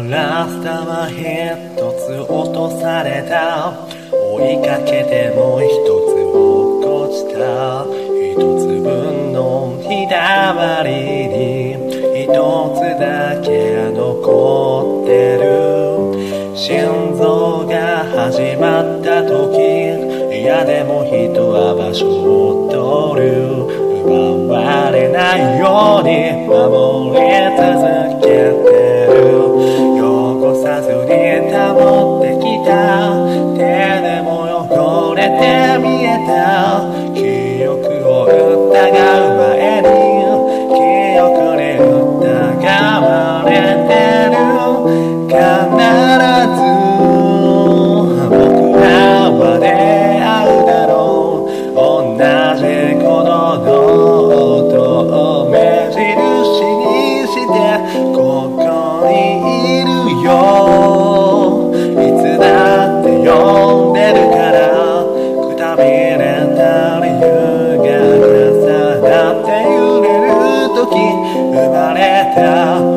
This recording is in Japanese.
ラスタは一つ落とされた。追いかけても一つ落っこちた。一つ分の日だまりに一つだけ残ってる。心臓が始まった時、いやでも人は場所を取る。奪われないように守り続けてる。汚さずに保ってきた。手でも汚れて見えた。記憶を疑う前に記憶に疑われてる。必ず僕らは出会うだろう。同じことの音を目印にしてここにいるよ。いつだって呼んでるから。くたびれた理由が重なって揺れる時生まれた